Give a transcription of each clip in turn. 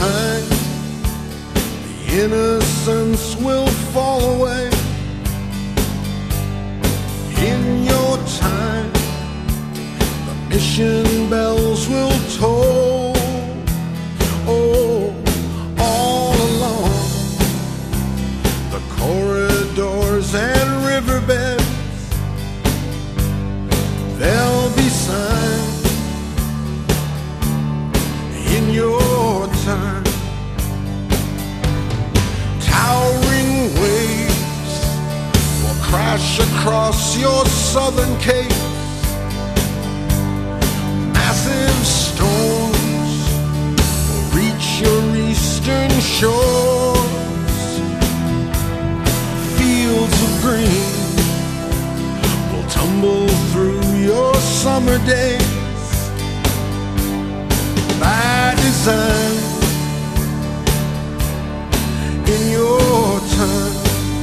time, the innocence will fall away. In your time, the mission bells will toll. Oh, all along the corridors and riverbeds, there'll be signs. In your time, towering waves will crash across your southern cape. Massive storms will reach your eastern shores. Fields of green will tumble through your summer days. By design, in your time,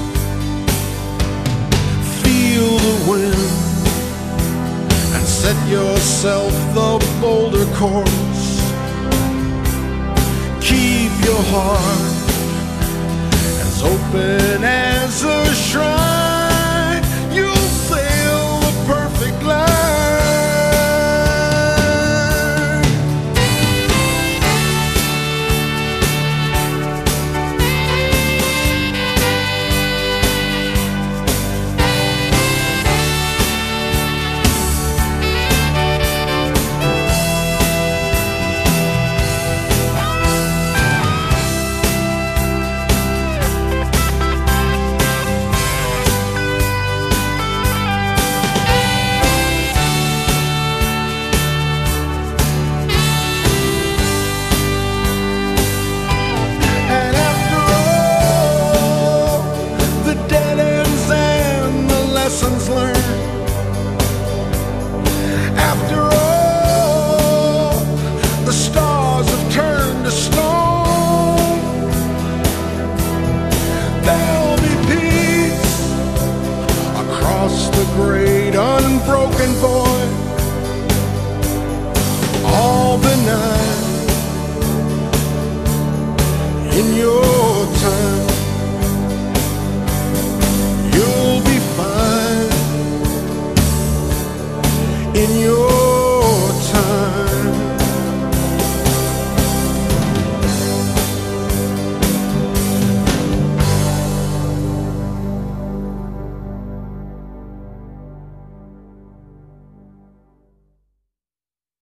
feel the wind and set yourself the bolder course. Keep your heart as open as a